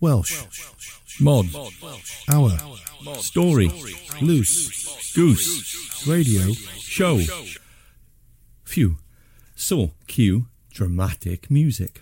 Welsh, Mod, Hour, Story, Loose, Goose, Radio, Show. Phew. So, cue dramatic music.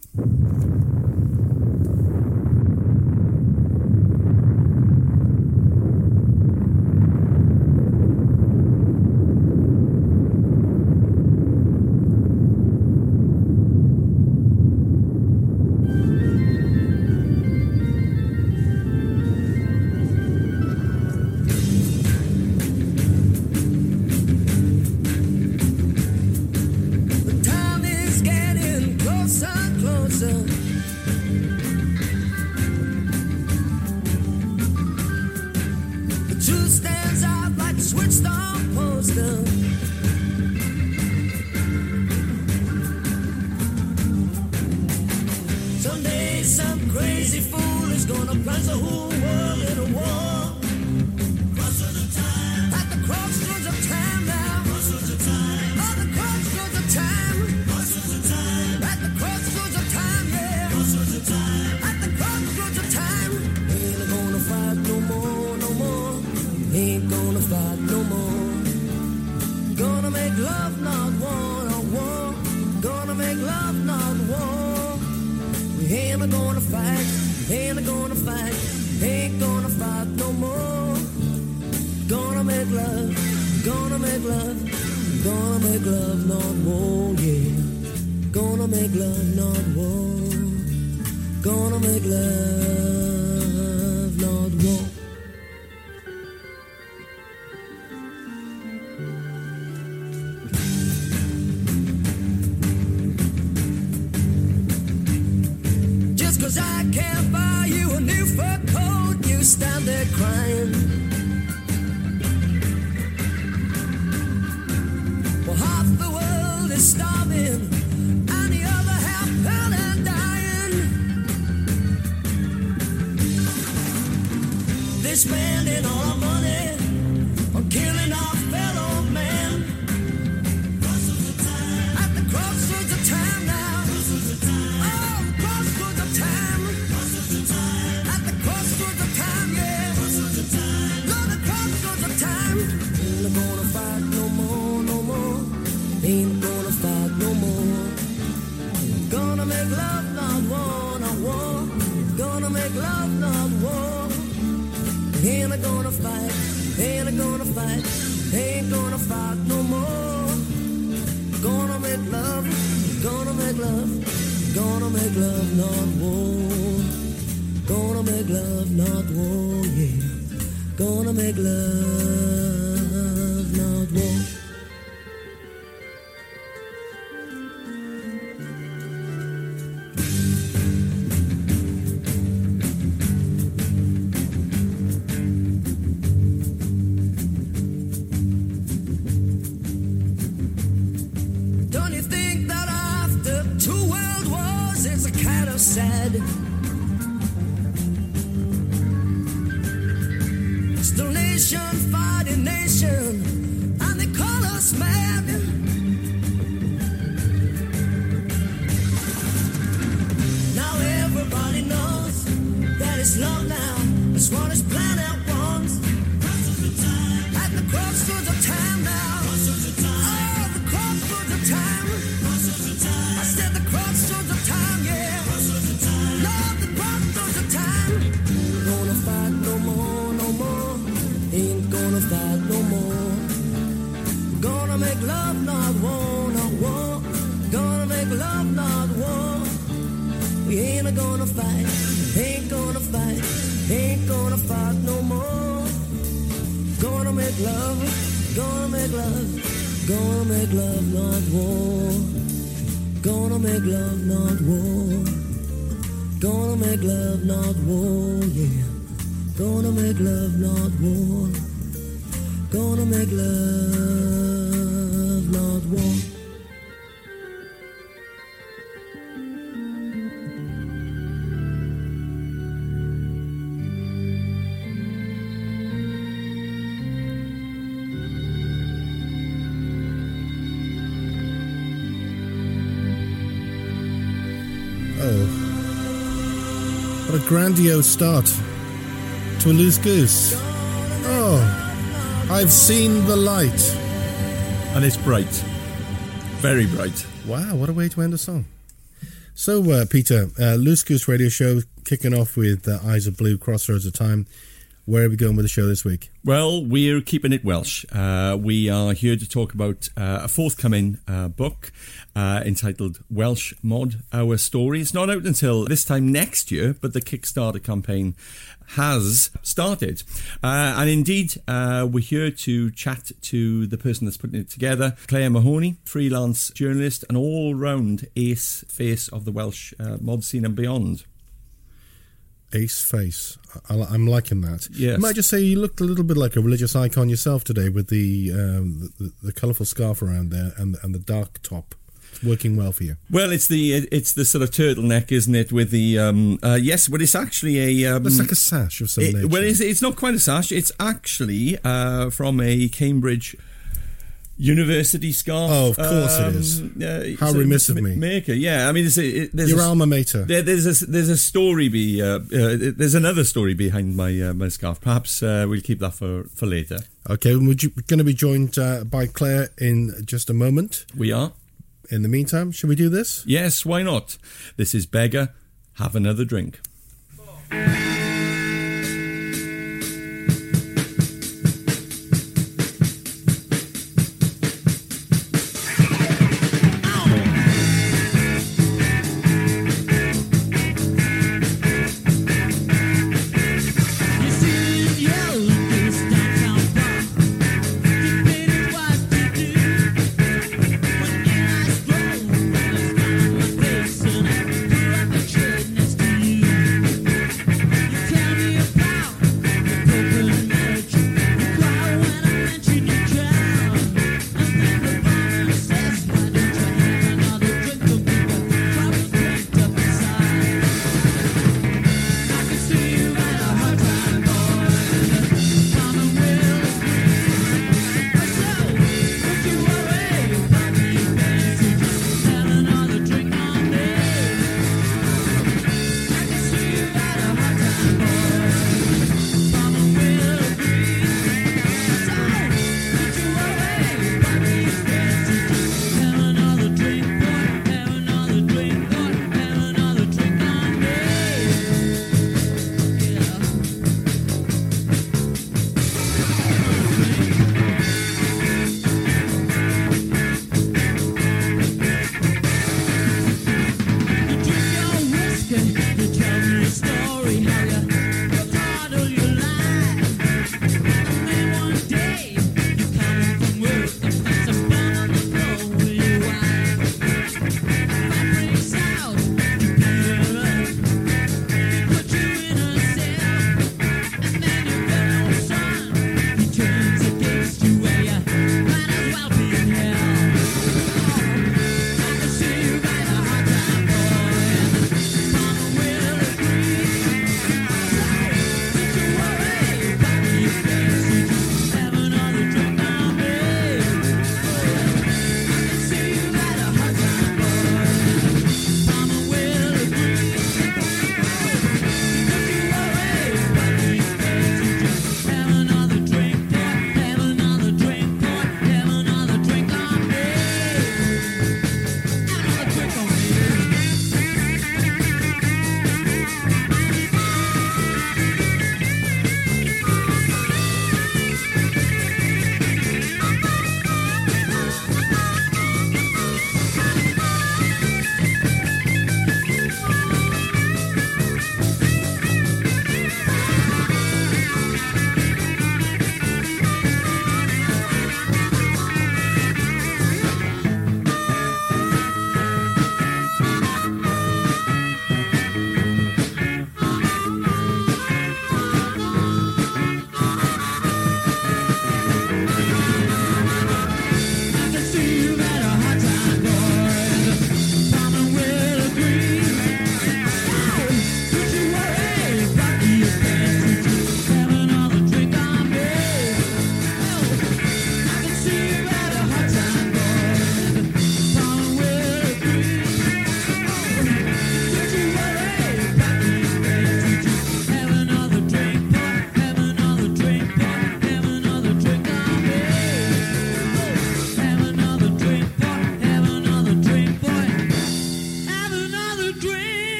What a grandiose start to a Loose Goose. Oh, I've seen the light. And it's bright. Very bright. Wow, what a way to end a song. So, Peter, Loose Goose Radio Show kicking off with Eyes of Blue, Crossroads of Time. Where are we going with the show this week? Well, we're keeping it Welsh. We are here to talk about a forthcoming book entitled Welsh Mod, Our Story. It's not out until this time next year, but the Kickstarter campaign has started. And indeed, we're here to chat to the person that's putting it together, Claire Mahoney, freelance journalist and all-round ace face of the Welsh mod scene and beyond. Ace face. I'm liking that. Yes. I might just say you looked a little bit like a religious icon yourself today with the colourful scarf around there and the dark top. It's working well for you. Well, it's the sort of turtleneck, isn't it? With the yes, but it's actually a it's like a sash of some nature. Well, it's not quite a sash. It's actually from a Cambridge University scarf. Oh, of course it is. How remiss of me. Maker, yeah. I mean, there's your alma mater. There's a story. There's another story behind my scarf. Perhaps we'll keep that for later. Okay, we're going to be joined by Claire in just a moment. We are. In the meantime, should we do this? Yes, why not? This is Beggar. Have another drink.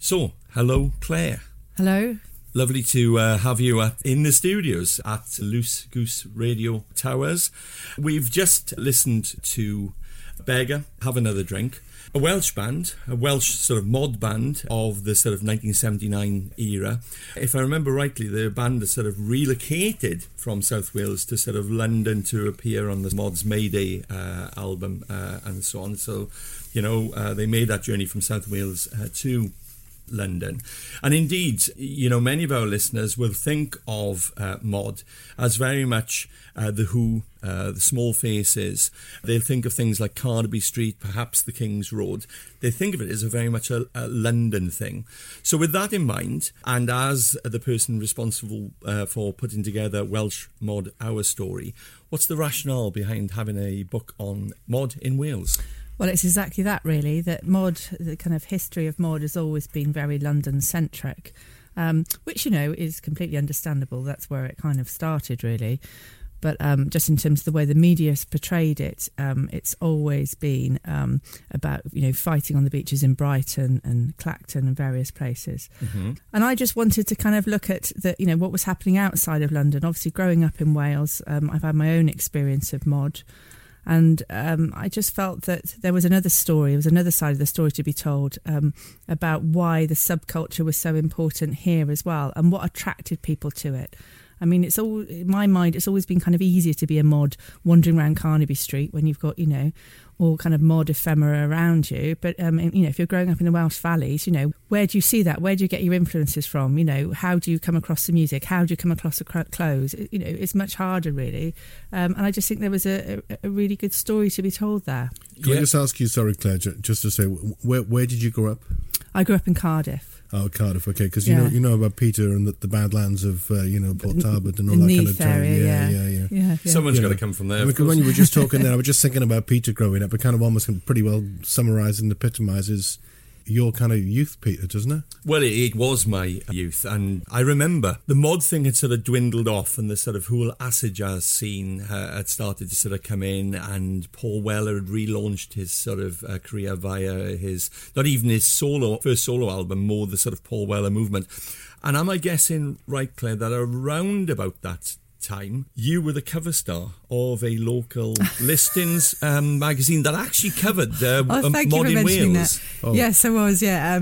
So, hello, Claire. Hello. Lovely to have you in the studios at Loose Goose Radio Towers. We've just listened to Beggar, Have Another Drink, a Welsh band, a Welsh sort of mod band of the sort of 1979 era. If I remember rightly, the band has sort of relocated from South Wales to sort of London to appear on the Mods Mayday album and so on. So, you know, they made that journey from South Wales to London. And indeed, you know, many of our listeners will think of mod as very much the Who, the Small Faces. They'll think of things like Carnaby Street, perhaps the King's Road. They think of it as a very much a London thing. So with that in mind, and as the person responsible for putting together Welsh Mod Our Story, what's the rationale behind having a book on mod in Wales? Well, it's exactly that, really, that mod, the kind of history of mod has always been very London-centric, which, you know, is completely understandable. That's where it kind of started, really. But just in terms of the way the media's portrayed it, it's always been about, you know, fighting on the beaches in Brighton and Clacton and various places. Mm-hmm. And I just wanted to kind of look at the, you know, what was happening outside of London. Obviously, growing up in Wales, I've had my own experience of mod. And I just felt that there was another story, there was another side of the story to be told about why the subculture was so important here as well and what attracted people to it. I mean, it's all, in my mind, it's always been kind of easier to be a mod wandering around Carnaby Street when you've got, you know, all kind of mod ephemera around you. But, you know, if you're growing up in the Welsh valleys, you know, where do you see that? Where do you get your influences from? You know, how do you come across the music? How do you come across the clothes? You know, it's much harder, really. And I just think there was a really good story to be told there. Can I just ask you, sorry, Claire, just to say, where did you grow up? I grew up in Cardiff. Oh, Cardiff, okay, because you know about Peter and the Badlands of you know, Port Talbot and all that kind of area. Yeah. Someone's got to come from there. When you were just talking there, I was just thinking about Peter growing up. It kind of almost pretty well summarises and epitomises your kind of youth, Peter, doesn't it? Well, it was my youth, and I remember the mod thing had sort of dwindled off, and the sort of whole acid jazz scene had started to sort of come in, and Paul Weller had relaunched his sort of career via his, not even his first solo album, more the sort of Paul Weller movement. And am I guessing right, Claire, that around about that time you were the cover star of a local listings magazine that actually covered mod in Wales? Oh. Yes, I was.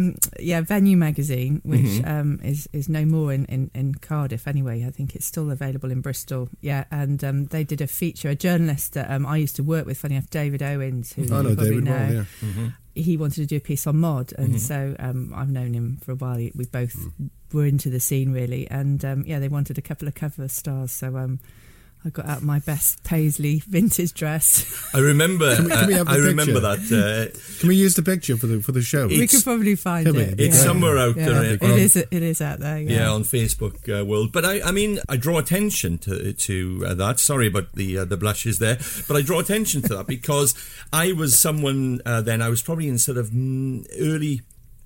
Venue magazine, which is no more in Cardiff anyway. I think it's still available in Bristol. And they did a feature. A journalist that I used to work with, funny enough, David Owens, who you probably David know. Well, yeah. Mm-hmm. He wanted to do a piece on mod, and so I've known him for a while. We both were into the scene, really, and they wanted a couple of cover stars, so I got out my best Paisley vintage dress. I remember. Can we have the picture? Remember that. Can we use the picture for the show? We could probably find it. It's somewhere out there. It is out there. Yeah, on Facebook world. But I mean, I draw attention to that. Sorry about the blushes there, but I draw attention to that because I was someone then. I was probably in sort of early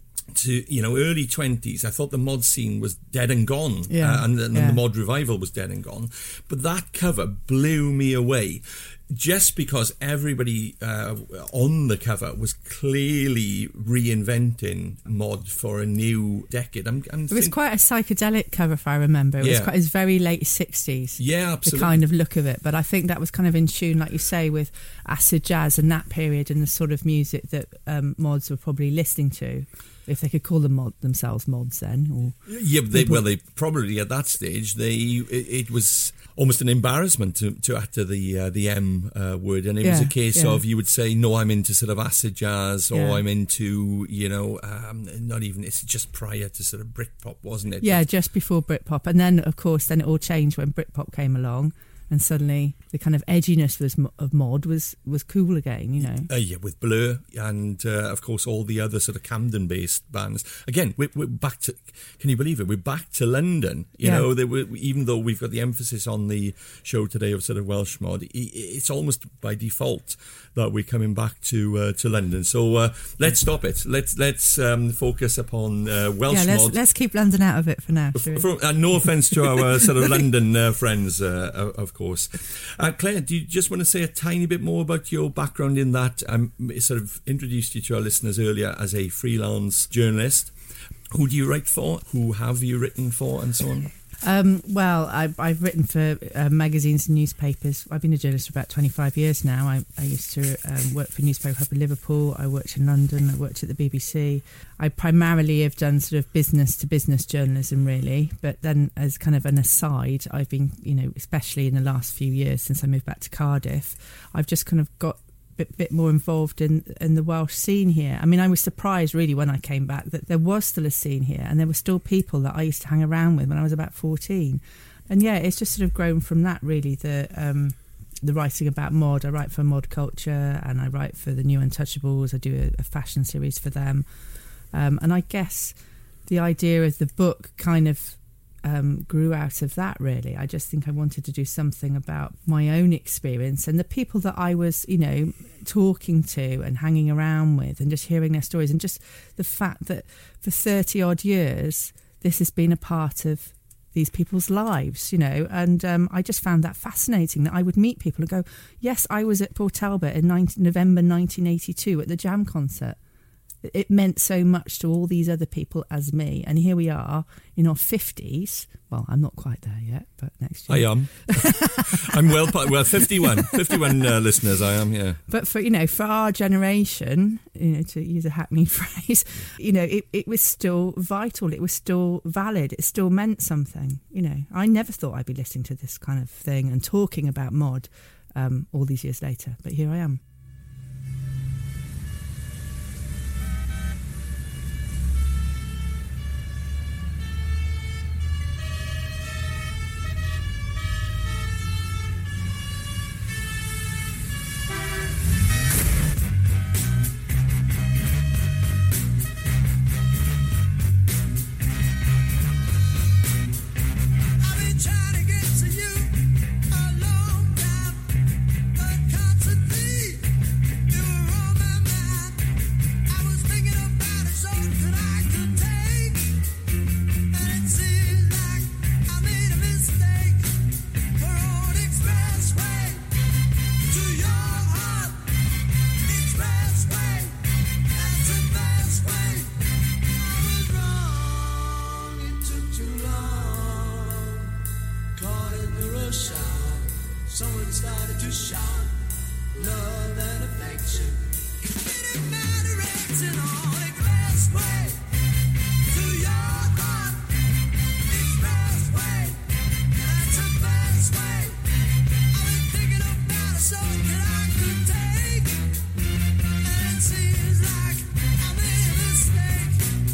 20s. I thought the mod scene was dead and gone, and the mod revival was dead and gone. But that cover blew me away, just because everybody on the cover was clearly reinventing mod for a new decade. It was quite a psychedelic cover, if I remember. It was very late 60s. Yeah, absolutely. The kind of look of it. But I think that was kind of in tune, like you say, with acid jazz and that period and the sort of music that mods were probably listening to. If they could call themselves mods then, or they probably at that stage it was almost an embarrassment to utter the M word, and it was a case of you would say, no, I'm into sort of acid jazz, or I'm into not even, it's just prior to sort of Britpop, wasn't it? Yeah, just before Britpop, and then of course it all changed when Britpop came along. And suddenly the kind of edginess of mod was cool again, you know. With Blur and, of course, all the other sort of Camden-based bands. Again, we're back to, can you believe it? We're back to London. You know, even though we've got the emphasis on the show today of sort of Welsh mod, it's almost by default that we're coming back to London. So let's stop it. Let's focus upon Welsh mod. Let's keep London out of it for now. No offence to our sort of London friends, of course. Claire, do you just want to say a tiny bit more about your background in that? I sort of introduced you to our listeners earlier as a freelance journalist. Who do you write for? Who have you written for, and so on? Well, I've written for magazines and newspapers. I've been a journalist for about 25 years now. I used to work for Newspaper Hub in Liverpool. I worked in London. I worked at the BBC. I primarily have done sort of business-to-business journalism, really. But then as kind of an aside, I've been, especially in the last few years since I moved back to Cardiff, I've just kind of got bit more involved in the Welsh scene here. I mean, I was surprised really when I came back that there was still a scene here, and there were still people that I used to hang around with when I was about 14. And yeah, it's just sort of grown from that, really. The writing about mod. I write for Mod Culture, and I write for the New Untouchables. I do a fashion series for them, and I guess the idea of the book kind of grew out of that, really. I just think I wanted to do something about my own experience and the people that I was, talking to and hanging around with, and just hearing their stories, and just the fact that for 30 odd years this has been a part of these people's lives, and I just found that fascinating, that I would meet people and go, yes, I was at Port Talbot in November 1982 at the Jam concert. It meant so much to all these other people as me. And here we are in our 50s. Well, I'm not quite there yet, but next year. I am. I'm well 51 listeners, I am, yeah. But for our generation, to use a hackneyed phrase, it was still vital. It was still valid. It still meant something. I never thought I'd be listening to this kind of thing and talking about mod all these years later. But here I am. Someone started to shout love and affection. It didn't matter, it's an all expressway to your heart. Expressway, that's the best way. I've been thinking about a song that I could take, and it seems like I made a mistake.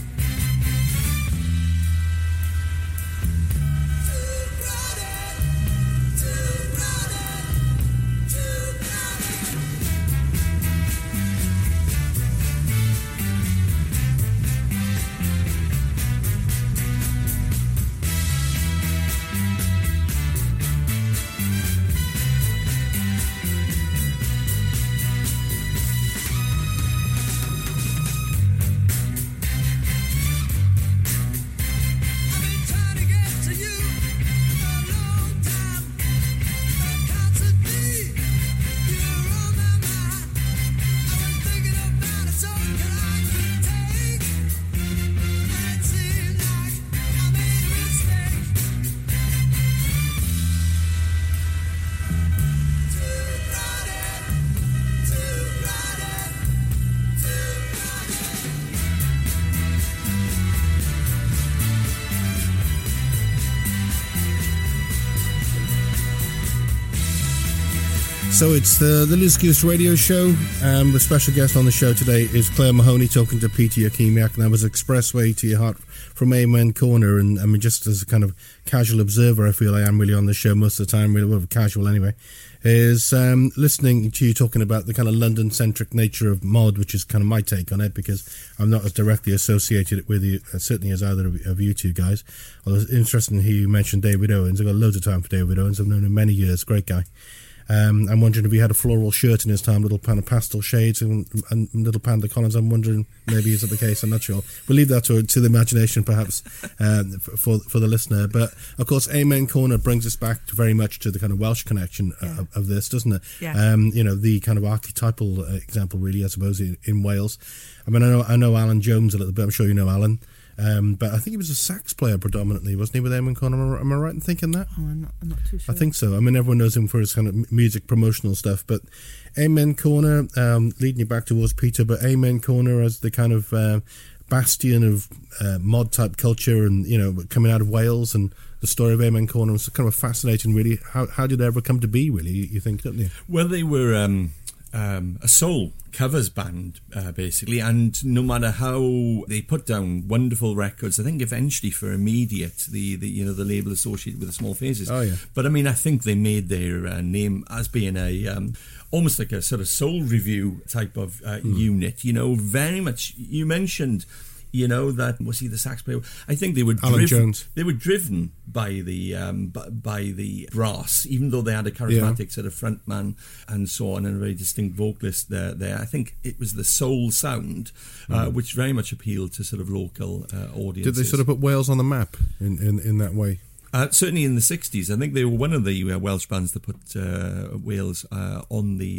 Too crowded, too crowded. So it's the Loose Goose Radio Show. The special guest on the show today is Claire Mahoney talking to Peter Yakimiak, and that was Expressway to Your Heart from Amen Corner. And I mean, just as a kind of casual observer, I feel I am really on the show most of the time, really well, casual anyway, is listening to you talking about the kind of London-centric nature of mod, which is kind of my take on it, because I'm not as directly associated with you, certainly as either of you two guys. Although it's interesting to hear you mention David Owens. I've got loads of time for David Owens. I've known him many years. Great guy. I'm wondering if he had a floral shirt in his time, little kind of pastel shades and little panda collars. I'm wondering, maybe is that the case? I'm not sure. We'll leave that to the imagination, perhaps, for the listener. But of course, Amen Corner brings us back very much to the kind of Welsh connection of this, doesn't it? Yeah. The kind of archetypal example, really, I suppose, in Wales. I mean, I know Alan Jones a little bit. I'm sure you know Alan. But I think he was a sax player predominantly, wasn't he, with Eamon Corner? Am I right in thinking that? Oh, I'm not too sure. I think so. I mean, everyone knows him for his kind of music promotional stuff, but Amen Corner, leading you back towards Peter, but Amen Corner as the kind of bastion of mod type culture, and coming out of Wales, and the story of Amen Corner was kind of fascinating. Really, how did it ever come to be? Really, you think, don't you? Well, they were a soul covers band, basically, and no matter how they put down wonderful records, I think eventually for Immediate, the label associated with the Small Faces. Oh yeah. But I mean, I think they made their name as being a almost like a sort of soul review type of unit. Very much. You mentioned. That was he the sax player? I think they were Alan Jones. They were driven by the brass, even though they had a charismatic sort of frontman and so on, and a very distinct vocalist there. I think it was the soul sound, which very much appealed to sort of local audiences. Did they sort of put Wales on the map in that way? Certainly in the 60s, I think they were one of the Welsh bands that put Wales on the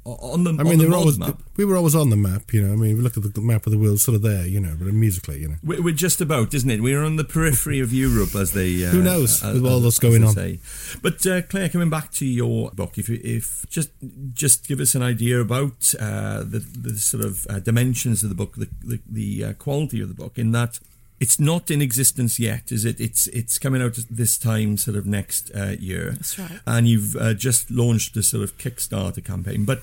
map. We were always on the map, I mean, we look at the map of the world, sort of there, but musically, We're just about, isn't it? We're on the periphery of Europe, as they. Who knows with all that's going on? Say. But Claire, coming back to your book, if just give us an idea about the sort of dimensions of the book, the quality of the book, in that. It's not in existence yet, is it? It's coming out this time, sort of next year. That's right. And you've just launched a sort of Kickstarter campaign. But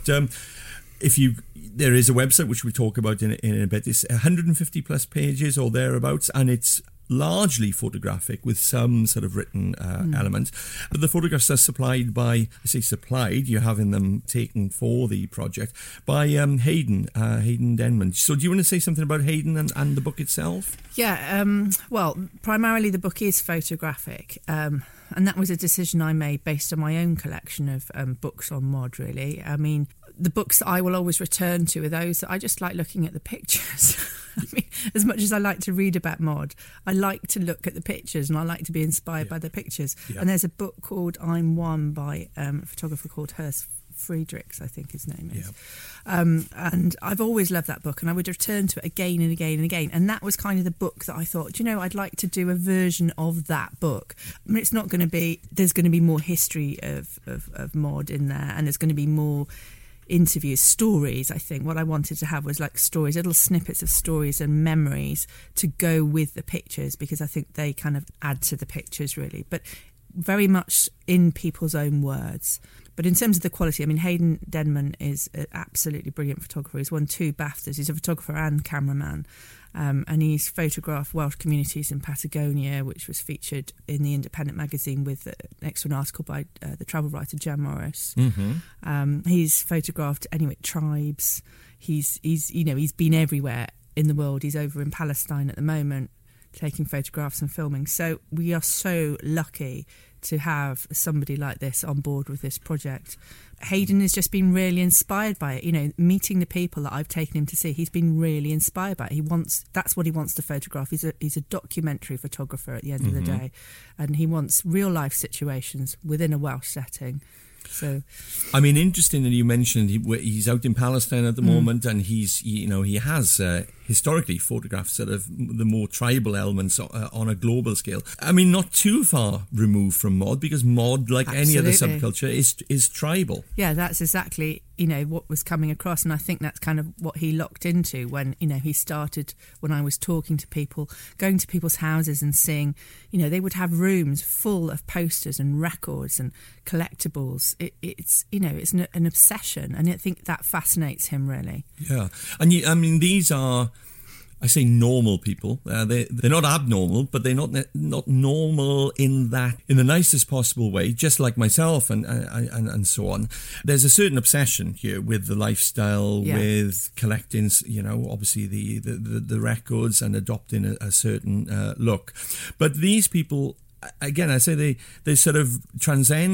there is a website which we talk about in a bit. It's 150 plus pages or thereabouts, and it's largely photographic with some sort of written element. But the photographs are supplied by, I say supplied, you're having them taken for the project, by Hayden Denman. So do you want to say something about Hayden and the book itself? Yeah, well, primarily the book is photographic, and that was a decision I made based on my own collection of books on mod, really. I mean, the books that I will always return to are those that I just like looking at the pictures. I mean, as much as I like to read about mod, I like to look at the pictures, and I like to be inspired by the pictures. Yeah. And there's a book called I'm One by a photographer called Hurst Friedrichs, I think his name is. Yeah. And I've always loved that book, and I would return to it again and again and again. And that was kind of the book that I thought, I'd like to do a version of that book. I mean, it's not going to be, there's going to be more history of mod in there, and there's going to be more interviews, stories. I think what I wanted to have was like stories, little snippets of stories and memories to go with the pictures, because I think they kind of add to the pictures, really, but very much in people's own words. But in terms of the quality, I mean, Hayden Denman is an absolutely brilliant photographer. He's won 2 BAFTAs. He's a photographer and cameraman. And he's photographed Welsh communities in Patagonia, which was featured in the Independent magazine with next to an article by the travel writer Jan Morris. Mm-hmm. He's photographed Inuit tribes. He's been everywhere in the world. He's over in Palestine at the moment, taking photographs and filming. So we are so lucky to have somebody like this on board with this project. Hayden has just been really inspired by it. Meeting the people that I've taken him to see, he's been really inspired by it. That's what he wants to photograph. He's a documentary photographer at the end of the day, and he wants real life situations within a Welsh setting. So, I mean, interesting that you mentioned he's out in Palestine at the moment, and he has historically photographed sort of the more tribal elements on a global scale. I mean, not too far removed from mod, because mod, like any other subculture, is tribal. Yeah, that's exactly what was coming across, and I think that's kind of what he locked into when he started. When I was talking to people, going to people's houses and seeing, they would have rooms full of posters and records and collectibles. It's an obsession, and I think that fascinates him really. Yeah, and these are, I say, normal people. They're not abnormal, but they're not normal in the nicest possible way. Just like myself and so on. There's a certain obsession here with the lifestyle, with collecting. Obviously the records and adopting a certain look. But these people, again, I say they sort of transcend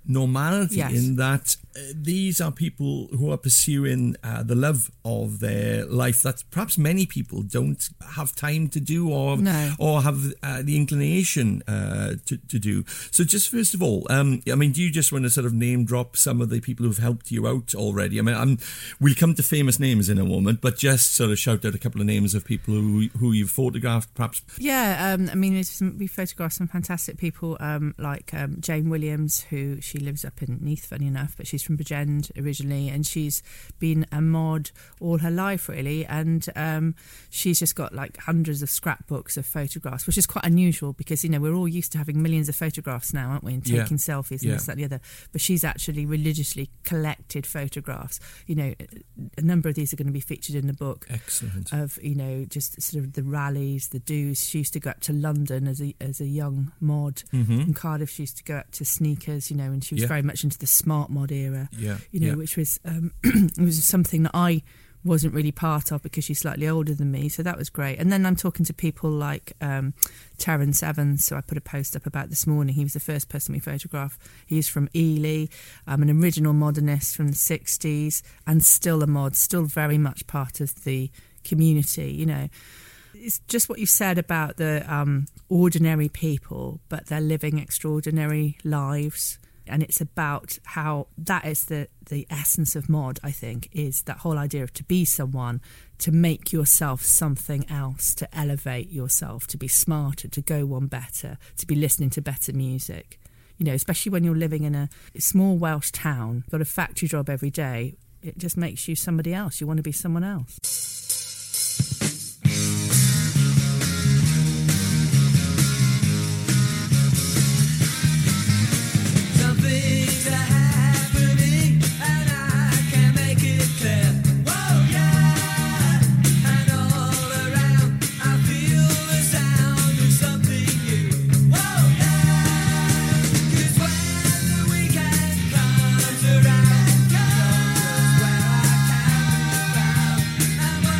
normality Yes. in that these are people who are pursuing the love of their life that perhaps many people don't have time to do or have the inclination to do. So just first of all, I mean, do you just want to sort of name drop some of the people who've helped you out already? I mean, we'll come to famous names in a moment, but just sort of shout out a couple of names of people who you've photographed, perhaps. Yeah, I mean, we photographed some fantastic people like Jane Williams, who she lives up in Neath, funny enough, but she's from Bridgend originally, and she's been a mod all her life, really, and she's just got like hundreds of scrapbooks of photographs, which is quite unusual because, you know, we're all used to having millions of photographs now, aren't we, and taking selfies and this, that, and the other, but she's actually religiously collected photographs. You know, a number of these are going to be featured in the book. Excellent. Of, you know, just sort of the rallies, the do's. She used to go up to London as a young mod. In Cardiff, she used to go up to sneakers, you know, and she was very much into the smart mod era, you know, which was it was something that I wasn't really part of because she's slightly older than me, so that was great. And then I'm talking to people like Terence Evans, so I put a post up about this morning. He was the first person we photographed. He's from Ely, an original modernist from the 60s, and still a mod, still very much part of the community, you know. It's just what you said about the ordinary people, but they're living extraordinary lives. And it's about how that is the essence of mod, I think, is that whole idea of to be someone, to make yourself something else, to elevate yourself, to be smarter, to go one better, to be listening to better music. You know, especially when you're living in a small Welsh town, got a factory job every day, it just makes you somebody else. You want to be someone else. Things are happening and I can make it clear. Whoa, yeah, and all around I feel the sound of something new. Whoa, yeah, 'cause when the weekend comes around, where I can be found, and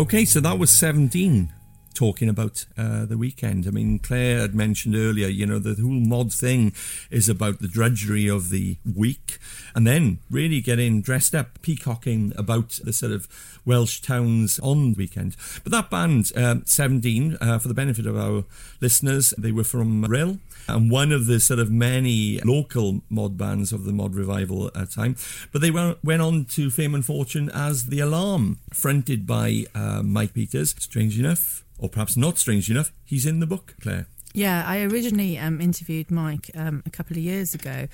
Okay, so that was 17 talking about the weekend. I mean, Claire had mentioned earlier, you know, the whole mod thing is about the drudgery of the week, and then really getting dressed up, peacocking about the sort of Welsh towns on the weekend. But that band, 17, for the benefit of our listeners, they were from Rhyl, and one of the sort of many local mod bands of the mod revival time. But they went on to fame and fortune as The Alarm, fronted by Mike Peters. Strange enough, or perhaps not strange enough, he's in the book, Claire. Yeah, I originally interviewed Mike a couple of years ago.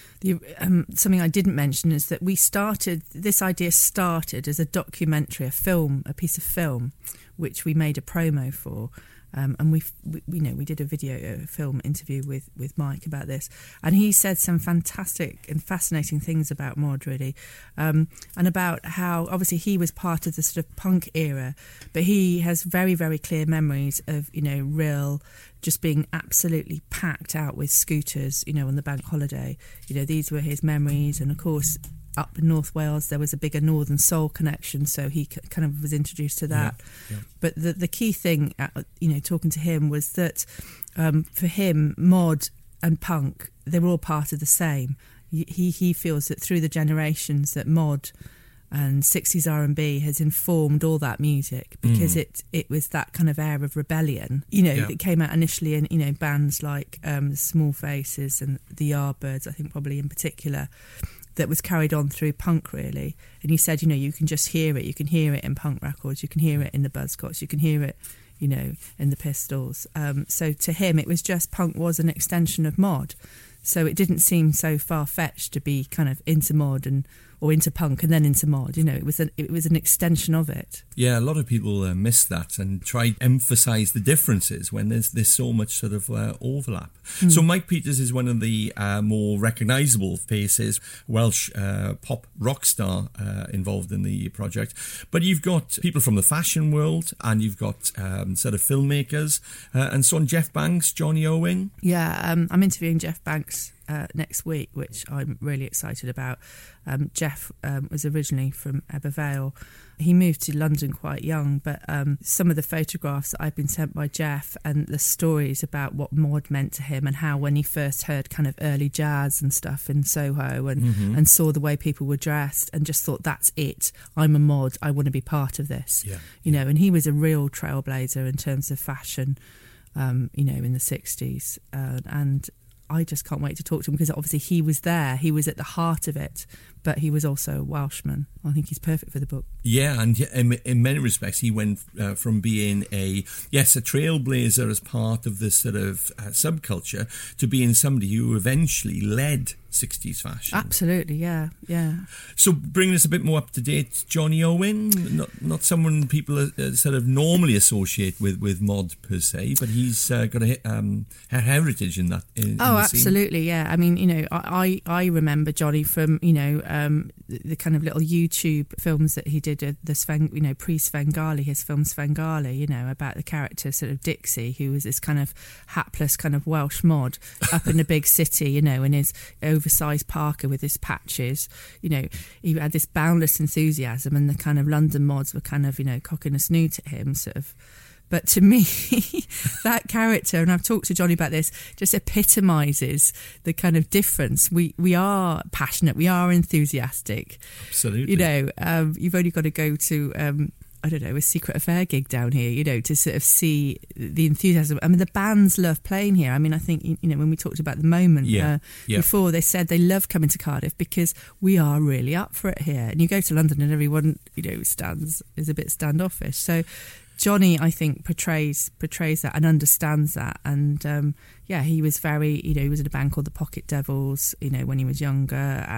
Something I didn't mention is that this idea started as a documentary, a piece of film, which we made a promo for. And we did a film interview with Mike about this, and he said some fantastic and fascinating things about mod, really, and about how obviously he was part of the sort of punk era, but he has very, very clear memories of, you know, Rhyl just being absolutely packed out with scooters, you know, on the bank holiday. You know, these were his memories, and of course, up in North Wales there was a bigger Northern Soul connection, so he kind of was introduced to that. Yeah. But the key thing, you know, talking to him was that for him, mod and punk, they were all part of the same. He feels that through the generations that mod and 60s R&B has informed all that music, because it was that kind of air of rebellion, you know, that came out initially in, you know, bands like the Small Faces and the Yardbirds, I think probably in particular, that was carried on through punk, really. And he said, you know, you can just hear it. You can hear it in punk records. You can hear it in the Buzzcocks. You can hear it, you know, in the Pistols. So to him, it was just punk was an extension of mod. So it didn't seem so far-fetched to be kind of into mod or into punk and then into mod. You know, it was an extension of it. Yeah, a lot of people miss that and try to emphasise the differences when there's so much sort of overlap. So Mike Peters is one of the more recognisable faces, Welsh pop rock star involved in the project. But you've got people from the fashion world, and you've got sort of filmmakers, and so on. Jeff Banks, Johnny Owen. Yeah, I'm interviewing Jeff Banks next week, which I'm really excited about. Jeff was originally from Ebbw Vale. He moved to London quite young, but some of the photographs that I've been sent by Jeff and the stories about what mod meant to him, and how when he first heard kind of early jazz and stuff in Soho and saw the way people were dressed and just thought, that's it, I'm a mod, I want to be part of this. You know, and he was a real trailblazer in terms of fashion, you know, in the 60s, and I just can't wait to talk to him, because obviously he was there, he was at the heart of it, but he was also a Welshman. I think he's perfect for the book. Yeah, and in many respects he went from being a trailblazer as part of this sort of subculture to being somebody who eventually led 60s fashion. Absolutely, yeah. So bringing us a bit more up to date, Johnny Owen, not someone people sort of normally associate with mod per se, but he's got a heritage in that. In the absolutely, scene. Yeah. I mean, you know, I remember Johnny from, you know, the kind of little YouTube films that he did, pre-Svengali, his film Svengali, you know, about the character sort of Dixie, who was this kind of hapless kind of Welsh mod up in a big city, you know, in his oversized parka with his patches. You know, he had this boundless enthusiasm, and the kind of London mods were kind of, you know, cocking a snoot at him, sort of. But to me, that character, and I've talked to Johnny about this, just epitomises the kind of difference. We are passionate, we are enthusiastic. Absolutely. You know, you've only got to go to, I don't know, a Secret Affair gig down here, you know, to sort of see the enthusiasm. I mean, the bands love playing here. I mean, I think, you know, when we talked about The Moment before, they said they love coming to Cardiff because we are really up for it here. And you go to London and everyone, you know, is a bit standoffish. So Johnny, I think, portrays that and understands that. And he was very, you know, he was in a band called the Pocket Devils, you know, when he was younger,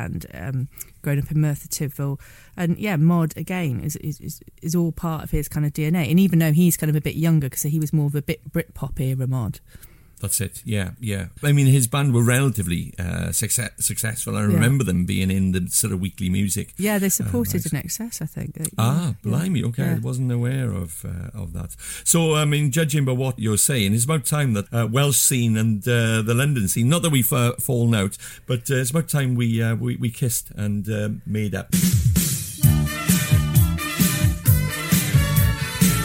and grown up in Merthyr Tydfil. And mod again is all part of his kind of DNA. And even though he's kind of a bit younger, because he was more of a bit Britpop era mod. That's it, yeah. I mean, his band were relatively successful. I remember them being in the sort of weekly music. Yeah, they supported In Excess, I think. Blimey, okay, I wasn't aware of that. So, I mean, judging by what you're saying, it's about time that Welsh scene and the London scene, not that we've fallen out, but it's about time we kissed and made up.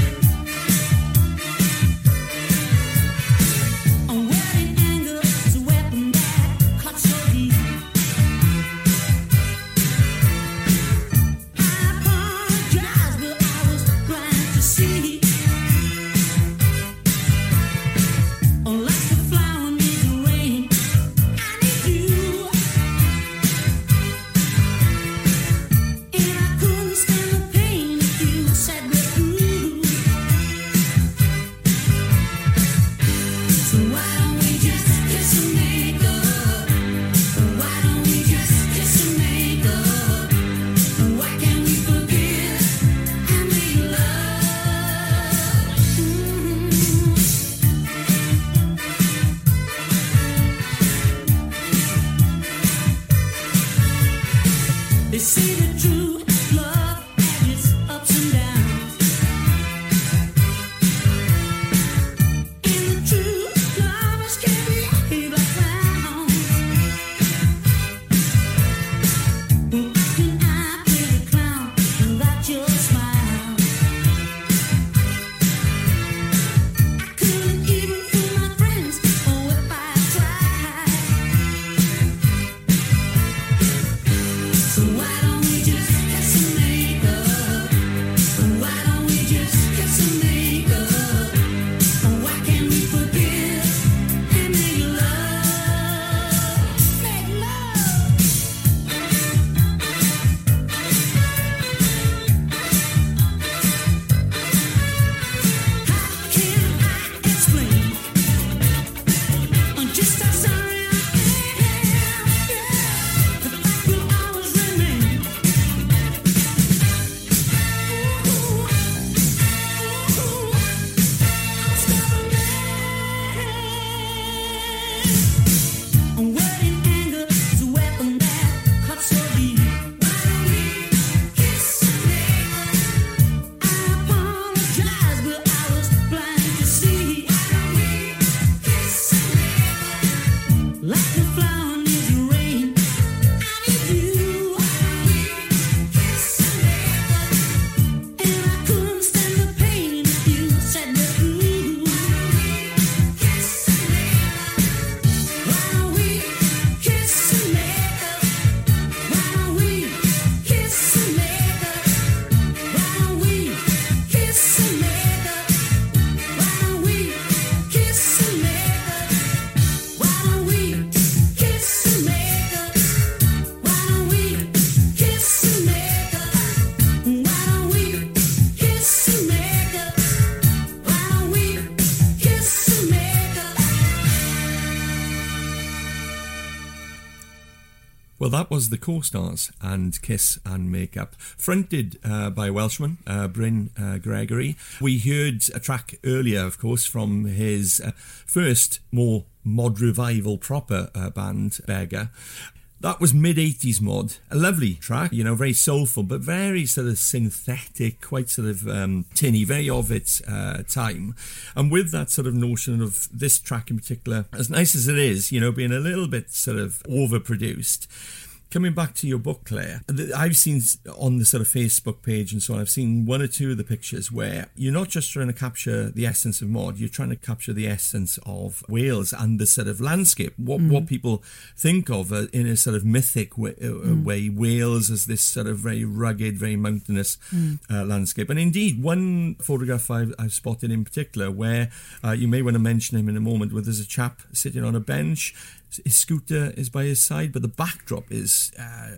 They say the true love has its ups and downs. And the true lovers can behave like clowns. When I play the clown without your smile, I couldn't even fool my friends. Oh, if I tried. So why don't we just kiss and make up? Why don't we just kiss and make up? Why can't we forgive and make love? Make love. How can I explain just how sorry I am? Yeah, the fact will always remain. Ooh, I'm stubborn man. A word in anger is a weapon that cuts so deep. Why don't we kiss and make up? I apologize, but I was blind to see. Why don't we kiss and make up? Like the flower needs the rain, I need you. Why don't we kiss and make up? And I couldn't stand the pain if you said that. Ooh, why don't we kiss and make up? Why don't we kiss and make up? Why don't we kiss and make up? Why don't we kiss and make up? Why don't we kiss and make up? Why don't we kiss and make up? Why don't we kiss and make up? Why don't we kiss and make up? Why don't we kiss and make up? Well, that was the Co-Stars and Kiss and Make Up, fronted by a Welshman, Bryn Gregory. We heard a track earlier, of course, from his first more mod revival proper band, Beggar. That was mid-80s mod. A lovely track, you know, very soulful, but very sort of synthetic, quite sort of tinny, very of its time. And with that sort of notion of this track in particular, as nice as it is, you know, being a little bit sort of overproduced. Coming back to your book, Claire, I've seen on the sort of Facebook page and so on, I've seen one or two of the pictures where you're not just trying to capture the essence of mod, you're trying to capture the essence of Wales and the sort of landscape, what people think of in a sort of mythic way, Wales as this sort of very rugged, very mountainous landscape. And indeed, one photograph I've spotted in particular where you may want to mention him in a moment, where there's a chap sitting on a bench. His scooter is by his side, but the backdrop is,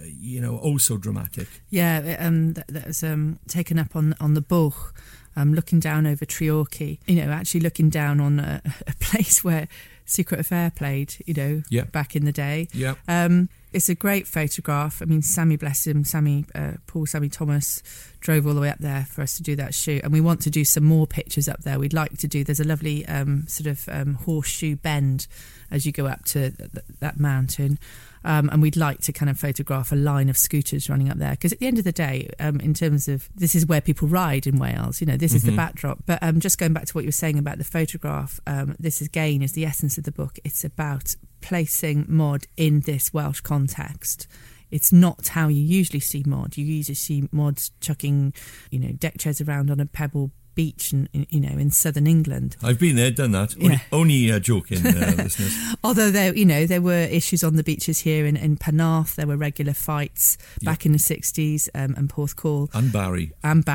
oh so dramatic. Yeah, that was taken up on the Buch, looking down over Treorchy. Actually looking down on a place where Secret Affair played. Back in the day. Yeah. It's a great photograph. I mean, Sammy, bless him, Paul Sammy Thomas drove all the way up there for us to do that shoot, and we want to do some more pictures up there. We'd like to do. There's a lovely horseshoe bend as you go up to that mountain. And we'd like to kind of photograph a line of scooters running up there, because at the end of the day, in terms of this is where people ride in Wales, this is the backdrop. But just going back to what you were saying about the photograph, this again is the essence of the book. It's about placing mod in this Welsh context. It's not how you usually see mod. You usually see mods chucking, deck chairs around on a pebble beach in southern England. I've been there, done that. Yeah. Only joking, listeners. Although there were issues on the beaches here in Penarth. There were regular fights back in the 60s, and Porthcawl And Barry.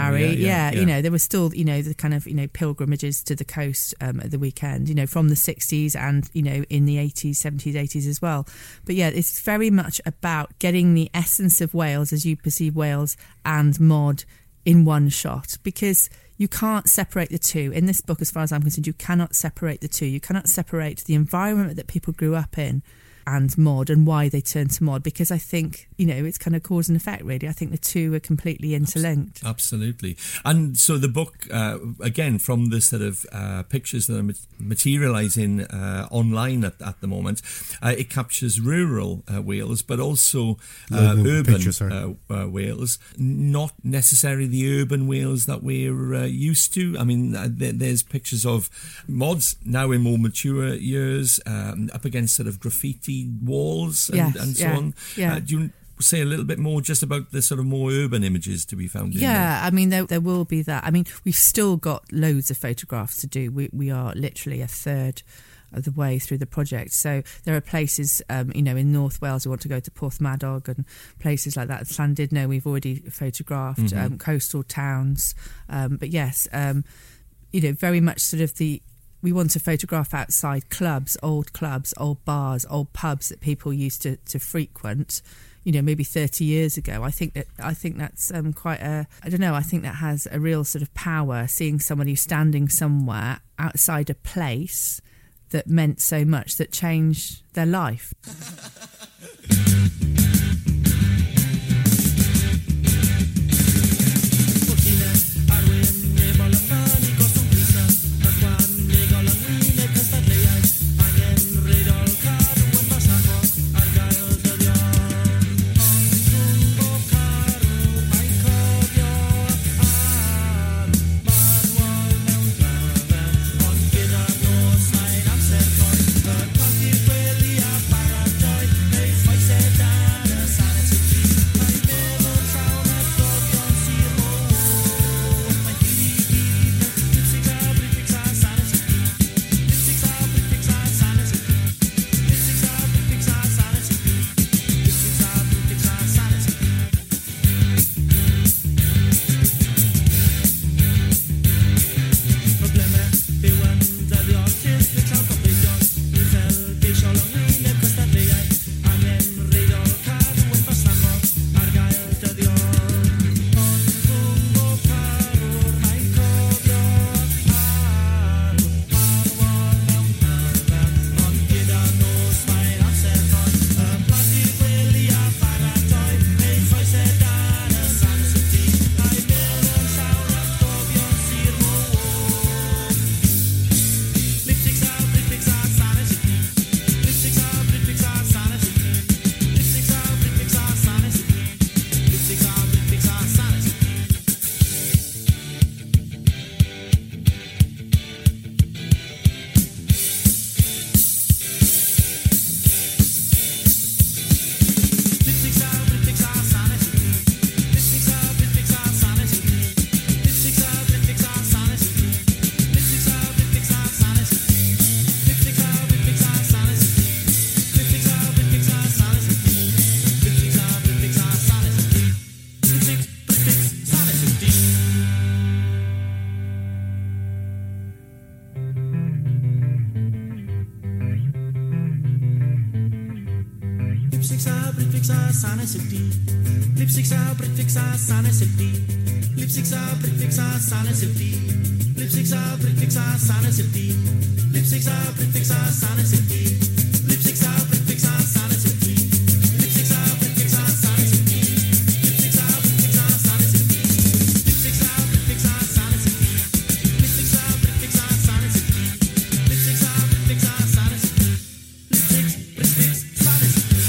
Yeah. There were still the kind of pilgrimages to the coast at the weekend, from the 60s and in the 80s, 70s, 80s as well. But yeah, it's very much about getting the essence of Wales as you perceive Wales and mod in one shot, because you can't separate the two. In this book, as far as I'm concerned, you cannot separate the two. You cannot separate the environment that people grew up in and mod, and why they turned to mod, because I think, it's kind of cause and effect, really. I think the two are completely interlinked. Absolutely. And so the book, again, from the sort of pictures that are materialising online at the moment, it captures rural Wales, but also urban Wales, not necessarily the urban Wales that we're used to. I mean, there's pictures of mods now in more mature years, up against sort of graffiti walls and so on. Yeah. Do you say a little bit more just about the sort of more urban images to be found in there? Yeah, I mean, there will be that. I mean, we've still got loads of photographs to do. We are literally a third of the way through the project. So there are places, in North Wales, we want to go to Porthmadog and places like that. Llandudno, we've already photographed, coastal towns. But yes, very much sort of we want to photograph outside clubs, old bars, old pubs that people used to frequent, maybe 30 years ago. I think that's quite I think that has a real sort of power, seeing somebody standing somewhere outside a place that meant so much, that changed their life. Lipsticksa, pretfixa, sana silti. Lipsticksa, pretfixa, sana silti. Lipsticksa, pretfixa, sana silti. Lipsticksa, pretfixa, sana silti. Lipsticksa, pretfixa, sana silti. Lipsticksa, pretfixa, sana silti. Lipsticksa, pretfixa, sana silti. Lipsticksa, pretfixa, sana silti. Lipsticksa, pretfixa, sana silti. Lipsticksa, pretfixa, sana silti. Lipsticks, pretfix, sana silti.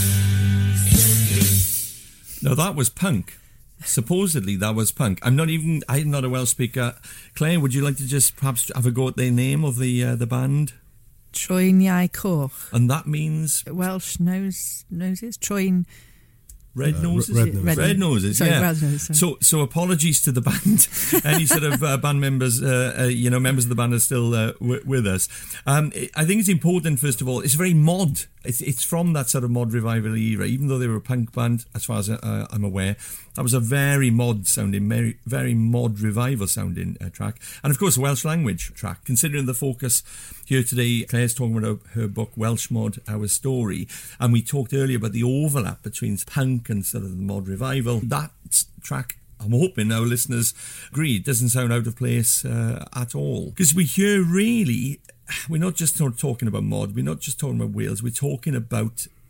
Now that was punk. Supposedly that was punk. I'm not a Welsh speaker. Claire, would you like to just perhaps have a go at the name of the band? Troeniau Coch. And that means Welsh noses. Troen. Red noses. Red noses. Sorry, yeah. red noses. So apologies to the band. Any sort of band members, members of the band are still with us. I think it's important. First of all, it's very mod. It's from that sort of mod revival era. Even though they were a punk band, as far as I'm aware, that was a very mod sounding, very mod revival sounding track, and of course a Welsh language track. Considering the focus here today, Claire's talking about her book Welsh Mod, Our Story, and we talked earlier about the overlap between punk and sort of the mod revival. That track, I'm hoping our listeners agree, it doesn't sound out of place at all, because we hear really, we're not just talking about mod, we're not just talking about Wales, we're talking about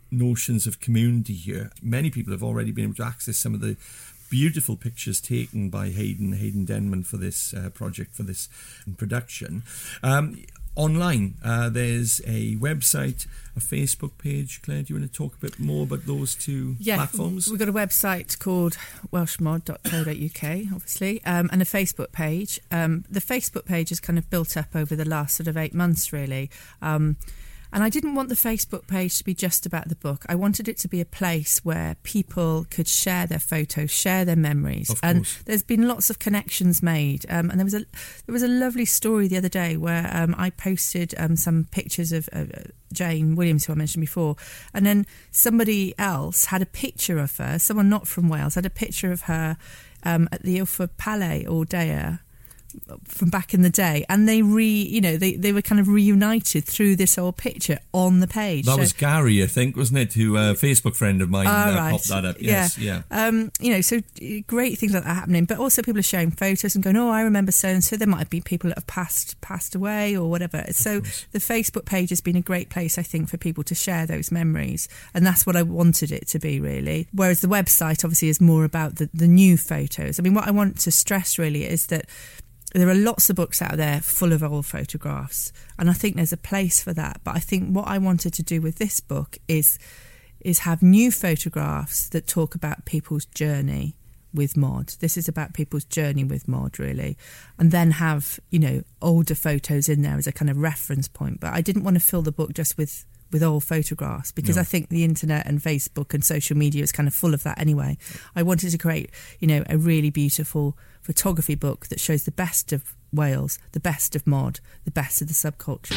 notions of community here. Many people have already been able to access some of the beautiful pictures taken by Hayden Denman for this project, for this production. Online, there's a website, a Facebook page. Claire, do you want to talk a bit more about those two platforms? We've got a website called welshmod.co.uk, obviously, and a Facebook page. The Facebook page has kind of built up over the last sort of 8 months, really. And I didn't want the Facebook page to be just about the book. I wanted it to be a place where people could share their photos, share their memories. And there's been lots of connections made. And there was a lovely story the other day where I posted some pictures of Jane Williams, who I mentioned before. And then somebody else had a picture of her, someone not from Wales, had a picture of her at the Ilford Palais or Dea from back in the day, and they were kind of reunited through this old picture on the page. That was Gary, I think, wasn't it? Who a Facebook friend of mine popped that up. Yes, yeah. So great things like that happening, but also people are sharing photos and going, "Oh, I remember so and so." There might be people that have passed away or whatever. So the Facebook page has been a great place, I think, for people to share those memories, and that's what I wanted it to be, really. Whereas the website obviously is more about the new photos. I mean, what I want to stress really is that there are lots of books out there full of old photographs, and I think there's a place for that. But I think what I wanted to do with this book is have new photographs that talk about people's journey with mod. This is about people's journey with mod, really, and then have older photos in there as a kind of reference point. But I didn't want to fill the book just with old photographs, because I think the internet and Facebook and social media is kind of full of that anyway. I wanted to create a really beautiful photography book that shows the best of Wales, the best of mod, the best of the subculture.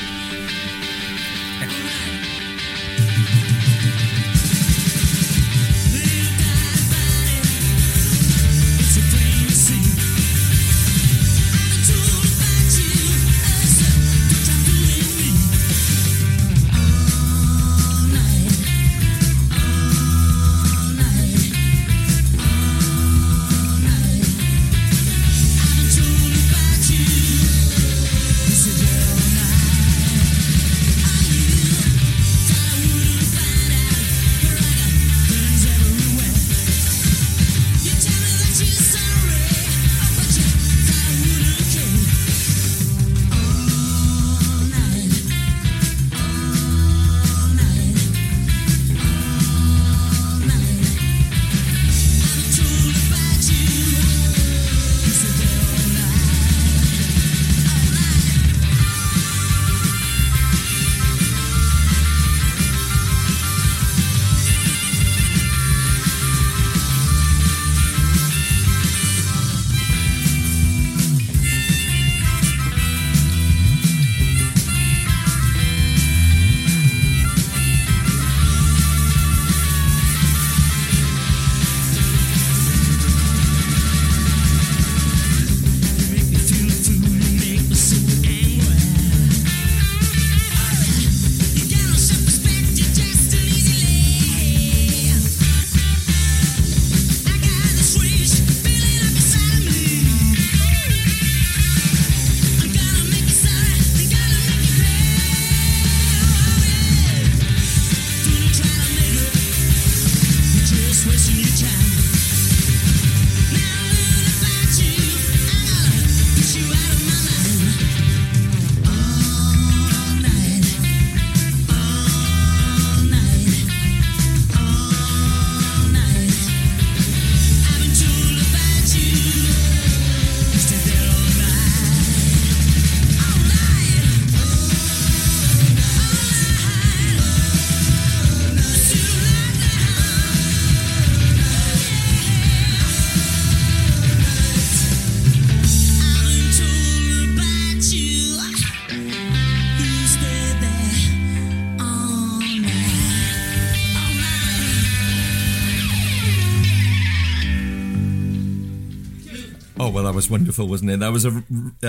Oh, well, that was wonderful, wasn't it? That was a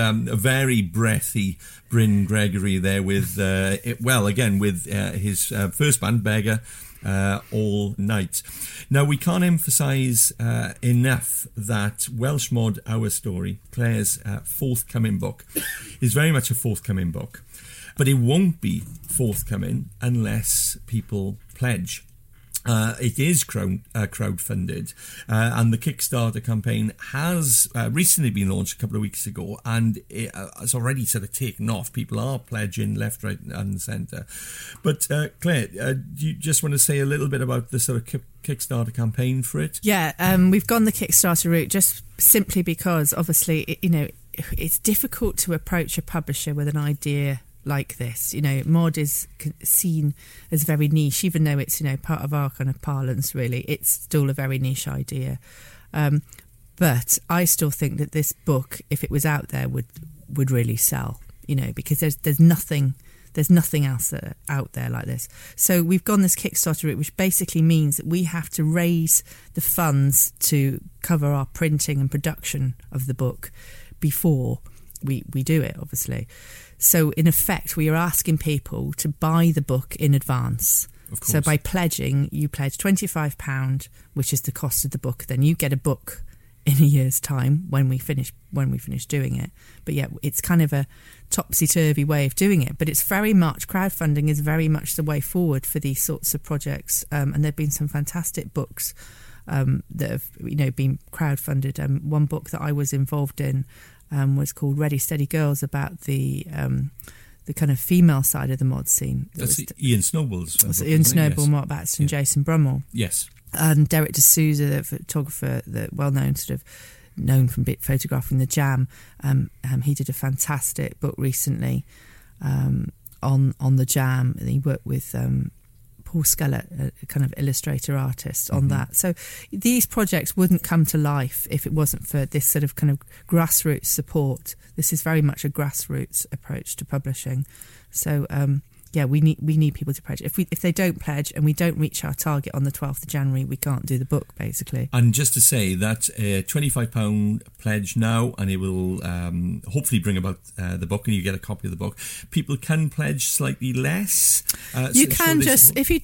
very breathy Bryn Gregory there with, his first band, Beggar, All Night. Now, we can't emphasise enough that Welsh Mod, Our Story, Claire's forthcoming book, is very much a forthcoming book. But it won't be forthcoming unless people pledge It is crowdfunded, and the Kickstarter campaign has recently been launched a couple of weeks ago, and it has already sort of taken off. People are pledging left, right, and centre. But Claire, do you just want to say a little bit about the sort of Kickstarter campaign for it? Yeah, we've gone the Kickstarter route just simply because, obviously, it's difficult to approach a publisher with an idea like this. Mod is seen as very niche, even though it's part of our kind of parlance. Really, it's still a very niche idea, but I still think that this book, if it was out there, would really sell. Because there's nothing else out there like this. So we've gone this Kickstarter route, which basically means that we have to raise the funds to cover our printing and production of the book before we do it, obviously. So in effect, we are asking people to buy the book in advance. Of course. So by pledging, you pledge £25, which is the cost of the book. Then you get a book in a year's time when we finish doing it. But yeah, it's kind of a topsy-turvy way of doing it. But it's very much, crowdfunding is very much the way forward for these sorts of projects. And there have been some fantastic books that have been crowdfunded. One book that I was involved in was called Ready Steady Girls, about the kind of female side of the mod scene. That's Ian Snowball's book, Ian Snowball, yes. Mark Baxter and Jason Brummel. Yes. And Derek D'Souza, the photographer, the well-known known from photographing the Jam. He did a fantastic book recently on the Jam, and he worked with Paul Skelet, a kind of illustrator artist, on that. So these projects wouldn't come to life if it wasn't for this sort of kind of grassroots support. This is very much a grassroots approach to publishing. So we need people to pledge. If they don't pledge and we don't reach our target on the 12th of January, we can't do the book, basically. And just to say, that's a £25 pledge now, and it will hopefully bring about the book, and you get a copy of the book. People can pledge slightly less. You can just, if you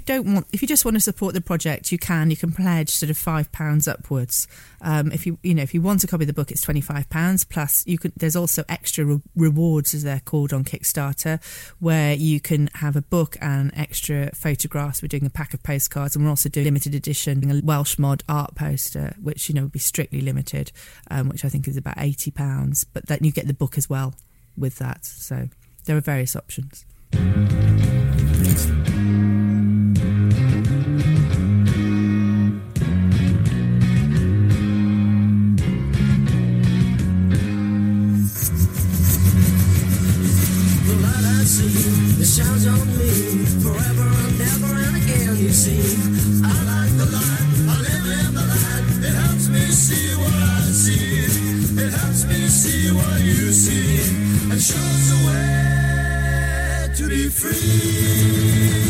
just want to support the project, you can pledge sort of £5 upwards. If you want a copy of the book, it's £25 plus. There's also extra rewards, as they're called, on Kickstarter, where you can have a book and extra photographs. We're doing a pack of postcards, and we're also doing limited edition, a Welsh Mod art poster, which would be strictly limited, which I think is about £80. But then you get the book as well with that. So there are various options. It shines on me forever and ever and again. You see, I like the light, I live in the light. It helps me see what I see. It helps me see what you see, and shows the way to be free.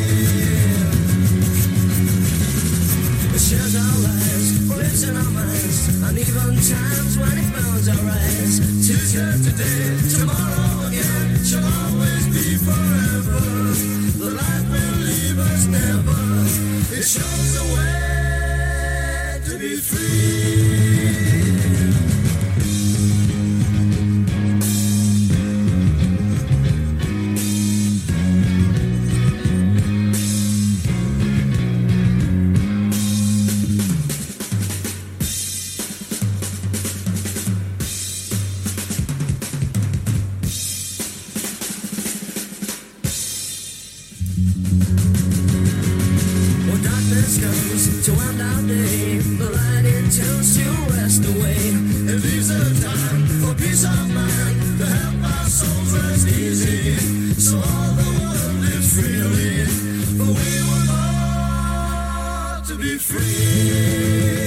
It shares our lives, lives in our minds, and even times when it burns our eyes. Tuesday today, tomorrow again, shall always be forever. The life will leave us never. It shows the way to be free. To end our day, the light it turns to rest away. It leaves a time for peace of mind, to help our souls rest easy, so all the world lives freely, for we were all to be free.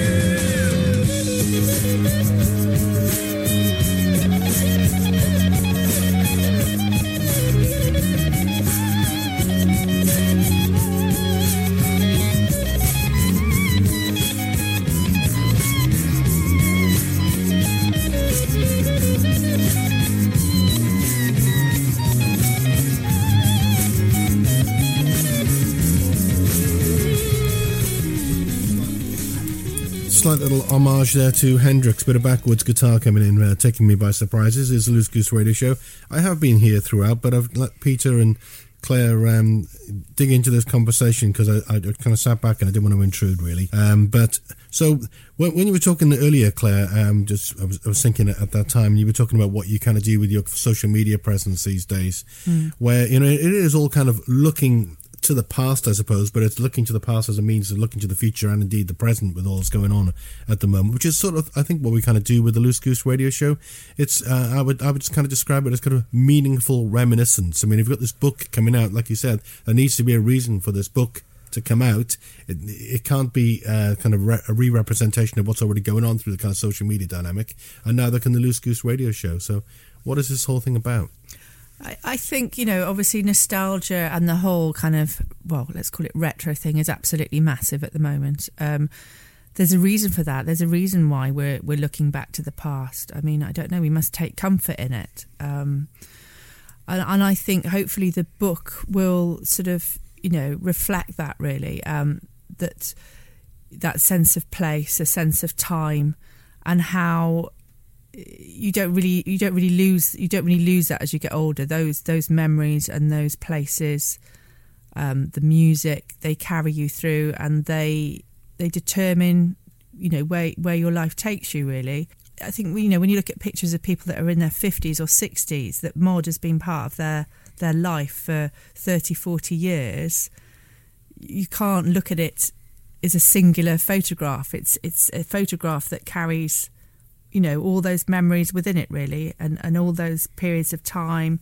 Slight little homage there to Hendrix, bit of backwards guitar coming in, taking me by surprise. This is the Loose Goose Radio Show. I have been here throughout, but I've let Peter and Claire, dig into this conversation because I kind of sat back and I didn't want to intrude really. But so when you were talking earlier, Claire, I was thinking at that time you were talking about what you kind of do with your social media presence these days, where it is all kind of looking to the past, I suppose, but it's looking to the past as a means of looking to the future and indeed the present with all that's going on at the moment, which is sort of, I think, what we kind of do with the Loose Goose Radio Show. It's I would just kind of describe it as kind of meaningful reminiscence. I mean, if you've got this book coming out, like you said, there needs to be a reason for this book to come out. It can't be kind of a re-representation of what's already going on through the kind of social media dynamic, and neither can the Loose Goose Radio Show. So what is this whole thing about? I think, obviously nostalgia and the whole kind of, well, let's call it retro thing is absolutely massive at the moment. There's a reason for that. There's a reason why we're looking back to the past. I mean, I don't know, we must take comfort in it. And I think hopefully the book will sort of, reflect that really, that sense of place, a sense of time, and how you don't really lose that as you get older. Those memories and those places, the music, they carry you through, and they determine where your life takes you really. I think when you look at pictures of people that are in their 50s or 60s, that mod has been part of their life for 30-40 years, you can't look at it as a singular photograph. It's a photograph that carries all those memories within it really, and all those periods of time.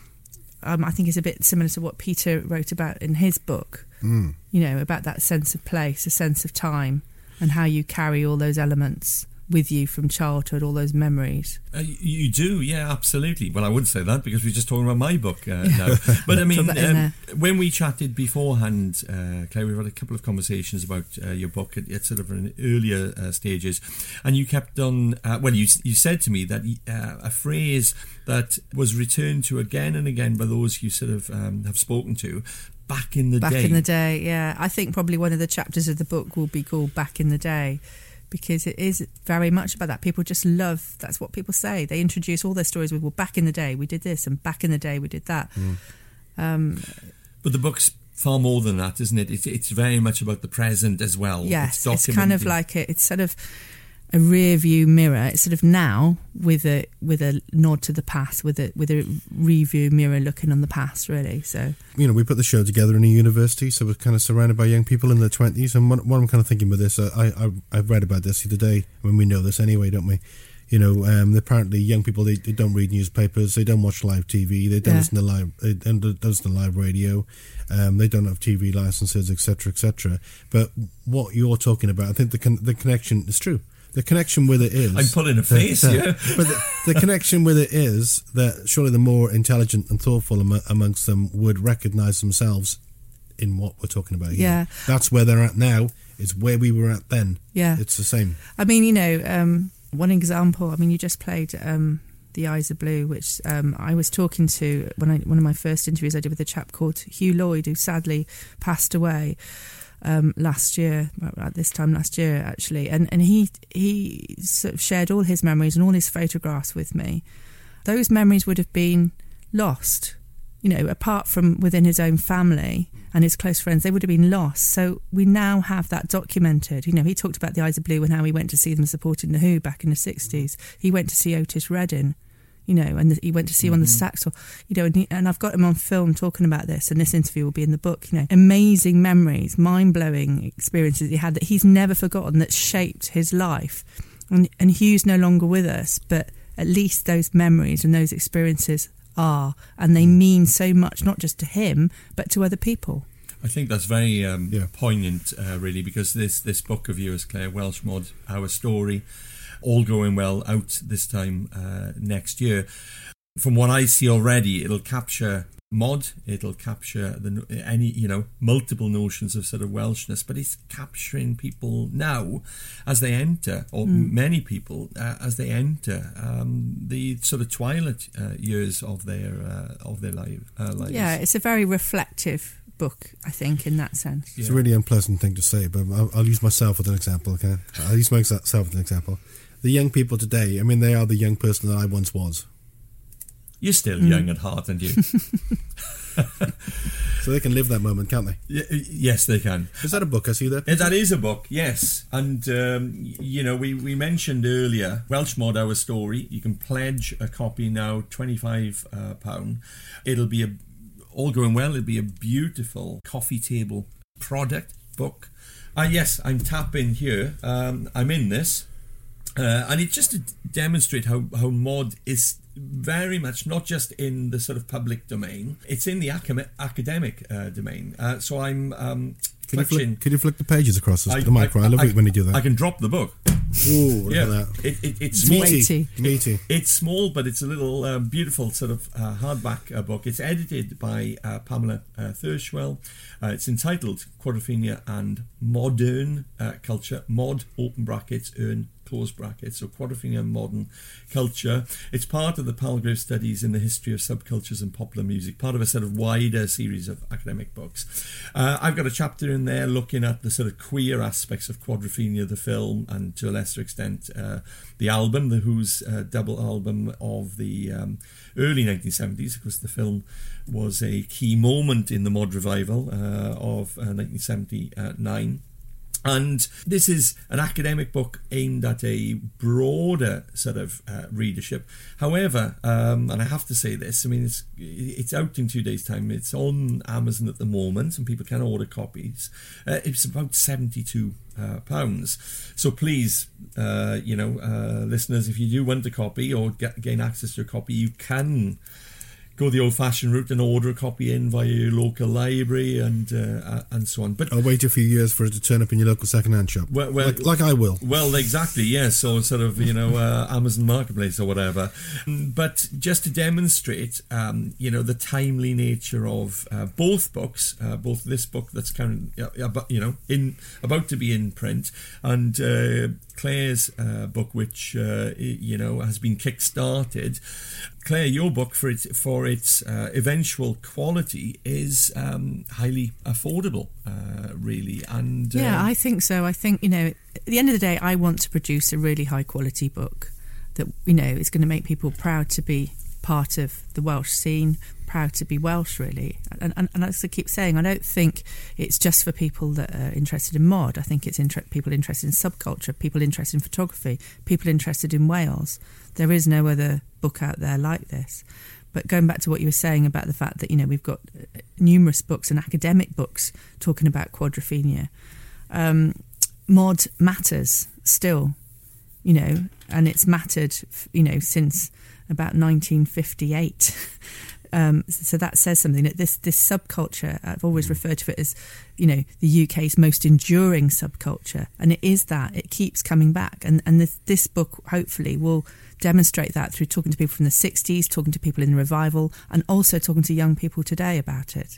I think it's a bit similar to what Peter wrote about in his book, about that sense of place, a sense of time, and how you carry all those elements with you from childhood, all those memories. You do, yeah, absolutely. Well, I wouldn't say that because we're just talking about my book now. But I mean, when we chatted beforehand, Claire, we've had a couple of conversations about your book at sort of an earlier stages, and you kept on, you said to me that a phrase that was returned to again and again by those you sort of have spoken to, back in the day. Back in the day, yeah. I think probably one of the chapters of the book will be called Back in the Day, because it is very much about that. People just love, that's what people say. They introduce all their stories with, well, back in the day we did this, and back in the day we did that. But the book's far more than that, isn't it? It's very much about the present as well. Yes, it's kind of like it's sort of a rear view mirror. It's sort of now with a nod to the past, with a review mirror looking on the past, really. So we put the show together in a university, so we're kind of surrounded by young people in their 20s. And what I'm kind of thinking with this, I've read about this the other day. I mean, we know this anyway, don't we? Apparently young people they don't read newspapers, they don't watch live TV, they don't listen to live radio, they don't have TV licenses, etc., etc. But what you're talking about, I think the connection is true. The connection with it is... I'm pulling a face, yeah. But the connection with it is that surely the more intelligent and thoughtful amongst them would recognise themselves in what we're talking about here. Yeah. That's where they're at now. It's where we were at then. Yeah. It's the same. I mean, one example, I mean, you just played The Eyes Are Blue, which I was talking to one of my first interviews I did with a chap called Hugh Lloyd, who sadly passed away last year, at this time last year actually, and he sort of shared all his memories and all his photographs with me. Those memories would have been lost, apart from within his own family and his close friends, they would have been lost. So we now have that documented. He talked about The Eyes Are Blue and how he went to see them supporting The Who back in the 60s. He went to see Otis Redding, and he went to see him on the sax, and I've got him on film talking about this, and this interview will be in the book. Amazing memories, mind-blowing experiences he had that he's never forgotten, that shaped his life. And Hugh's no longer with us, but at least those memories and those experiences are, and they mean so much, not just to him, but to other people. I think that's very poignant, really, because this book of yours, Claire, Welsh Mod, Our Story, all going well, out this time next year. From what I see already, it'll capture mod, it'll capture multiple notions of sort of Welshness, but it's capturing people now as they enter, or many people as they enter the sort of twilight years of their lives. Yeah, it's a very reflective book, I think, in that sense. It's a really unpleasant thing to say, but I'll use myself as an example, okay? I'll use myself as an example. The young people today, I mean, they are the young person that I once was. You're still young at heart, aren't you? So they can live that moment, can't they? Yes, they can. Is that a book? I see that. That is a book, yes. And, we mentioned earlier Welsh Mod Our Story. You can pledge a copy now, £25. It'll be, all going well, it'll be a beautiful coffee table product book. Yes, I'm tapping here. I'm in this. And it's just to demonstrate how mod is very much not just in the sort of public domain, it's in the academic domain. So I'm Can you flick the pages across the micro? I love it when you do that. I can drop the book. Ooh, look at that. It's small. Meaty. It's small, but it's a little beautiful sort of hardback book. It's edited by Pamela Thirschwell. It's entitled Quadrophenia and Modern Culture. Mod, open brackets, earn, close brackets. So Quadrophenia and Modern Culture. It's part of the Palgrave Studies in the History of Subcultures and Popular Music, part of a sort of wider series of academic books. I've got a chapter in there looking at the sort of queer aspects of Quadrophenia, the film, and to a lesser extent the album, The Who's double album of the early 1970s, because the film was a key moment in the mod revival of 1979. And this is an academic book aimed at a broader sort of readership. However, and I have to say this, I mean, it's out in 2 days' time. It's on Amazon at the moment, and people can order copies. It's about £72. So please, listeners, if you do want a copy or gain access to a copy, you can go the old-fashioned route and order a copy in via your local library and so on. But I'll wait a few years for it to turn up in your local second-hand shop, like I will. Well, exactly, yes. So sort of, Amazon Marketplace or whatever. But just to demonstrate, the timely nature of both books, both this book that's about to be in print, and Claire's book, which has been kick-started. Claire, your book for its eventual quality is highly affordable, really. And yeah, I think so. I think at the end of the day, I want to produce a really high quality book that is going to make people proud to be part of the Welsh scene, proud to be Welsh, really. And as I keep saying, I don't think it's just for people that are interested in mod. I think it's people interested in subculture, people interested in photography, people interested in Wales. There is no other book out there like this. But going back to what you were saying about the fact that we've got numerous books and academic books talking about quadrophenia, mod matters still, and it's mattered since about 1958. So that says something, that this subculture, I've always referred to it as the UK's most enduring subculture, and it is that. It keeps coming back, and this book hopefully will demonstrate that through talking to people from the 60s, talking to people in the revival, and also talking to young people today about it.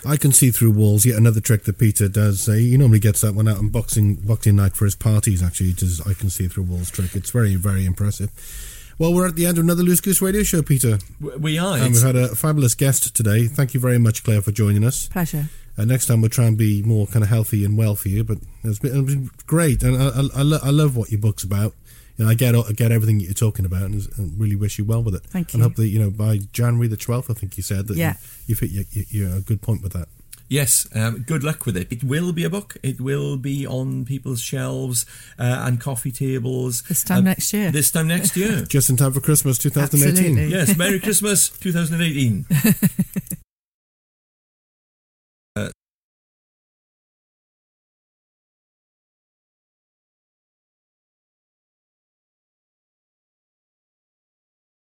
I Can See Through Walls, yet another trick that Peter does. He normally gets that one out on boxing night for his parties, actually. He does I Can See Through Walls trick. It's very, very impressive. Well, we're at the end of another Loose Goose Radio Show, Peter. We are. And we've had a fabulous guest today. Thank you very much, Claire, for joining us. Pleasure. Next time we'll try and be more kind of healthy and well for you, but it's been great. And I love what your book's about. You know, I get everything you're talking about, and really wish you well with it. Thank And you. hope that, you know, by January the 12th, I think you said, that you've hit a good point with that. Yes, good luck with it. It will be a book. It will be on people's shelves and coffee tables. This time next year. This time next year. Just in time for Christmas 2018. Absolutely. Yes, Merry Christmas 2018.